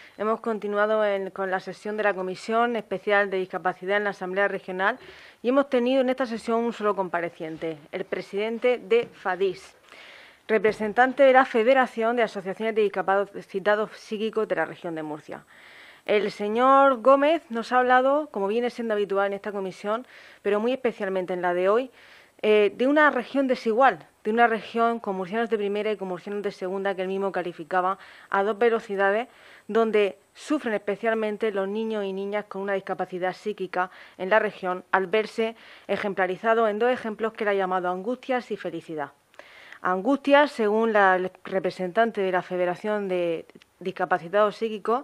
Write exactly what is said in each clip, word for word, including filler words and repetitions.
Hemos continuado en, con la sesión de la Comisión Especial de Discapacidad en la Asamblea Regional y hemos tenido en esta sesión un solo compareciente, el presidente de FADIS, representante de la Federación de Asociaciones de Discapacitados Psíquicos de la región de Murcia. El señor Gómez nos ha hablado, como viene siendo habitual en esta comisión, pero muy especialmente en la de hoy, eh, de una región desigual, de una región con murcianos de primera y con murcianos de segunda, que él mismo calificaba a dos velocidades, donde sufren especialmente los niños y niñas con una discapacidad psíquica en la región, al verse ejemplarizado en dos ejemplos que él ha llamado angustias y felicidad. Angustias, según la representante de la Federación de Discapacitados Psíquicos,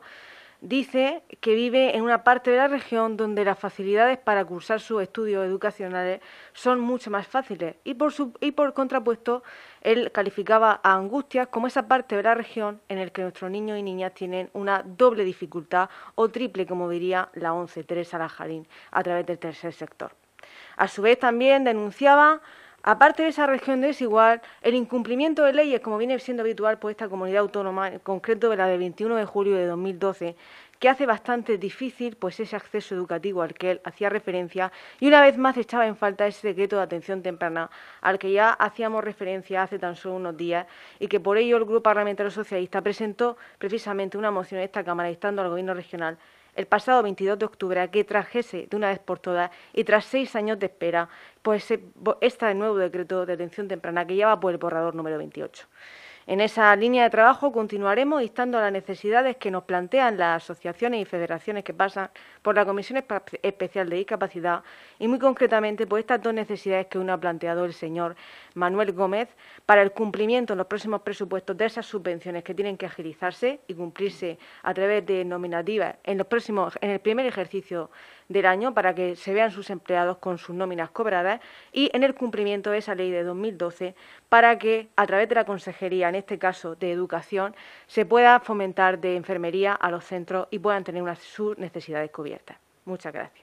dice que vive en una parte de la región donde las facilidades para cursar sus estudios educacionales son mucho más fáciles y por, su, y por contrapuesto él calificaba a Angustias como esa parte de la región en la que nuestros niños y niñas tienen una doble dificultad o triple, como diría la ONCE, Teresa Lajarín, a través del tercer sector. A su vez también denunciaba, aparte de esa región desigual, el incumplimiento de leyes, como viene siendo habitual por esta comunidad autónoma, en concreto de la del veintiuno de julio de dos mil doce, que hace bastante difícil pues ese acceso educativo al que él hacía referencia, y una vez más echaba en falta ese decreto de atención temprana al que ya hacíamos referencia hace tan solo unos días, y que por ello el Grupo Parlamentario Socialista presentó precisamente una moción en esta Cámara instando al Gobierno regional el pasado veintidós de octubre a que trajese de una vez por todas y tras seis años de espera pues este nuevo decreto de atención temprana que ya va por el borrador número veintiocho. En esa línea de trabajo continuaremos instando a las necesidades que nos plantean las asociaciones y federaciones que pasan por la Comisión Especial de Discapacidad y muy concretamente por estas dos necesidades que uno ha planteado el señor Manuel Gómez para el cumplimiento en los próximos presupuestos de esas subvenciones que tienen que agilizarse y cumplirse a través de nominativas en los próximos, en el primer ejercicio del año para que se vean sus empleados con sus nóminas cobradas y en el cumplimiento de esa ley de dos mil doce para que a través de la Consejería, en este caso de Educación, se pueda fomentar de enfermería a los centros y puedan tener unas, sus necesidades cubiertas. Muchas gracias.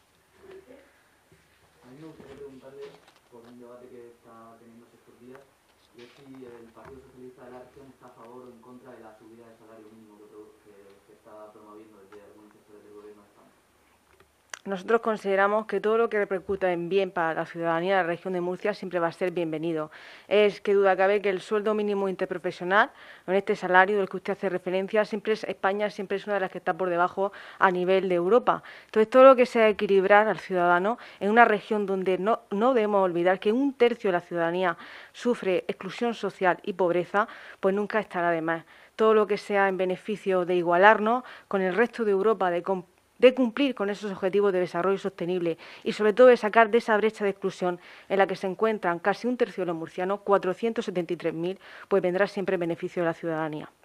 A mí me gustaría preguntarle por un debate que está teniendo estos días y es si el Partido Socialista de la región está a favor o en contra de la subida de salario mínimo que, que, que está promoviendo desde algunos sectores del Gobierno de España. Nosotros consideramos que todo lo que repercuta en bien para la ciudadanía de la región de Murcia siempre va a ser bienvenido. Es que duda cabe que el sueldo mínimo interprofesional, en este salario del que usted hace referencia, siempre es, España siempre es una de las que está por debajo a nivel de Europa. Entonces, todo lo que sea equilibrar al ciudadano en una región donde no, no debemos olvidar que un tercio de la ciudadanía sufre exclusión social y pobreza, pues nunca estará de más. Todo lo que sea en beneficio de igualarnos con el resto de Europa, de de cumplir con esos objetivos de desarrollo sostenible y sobre todo de sacar de esa brecha de exclusión en la que se encuentran casi un tercio de los murcianos, cuatrocientos setenta y tres mil, pues vendrá siempre en beneficio de la ciudadanía.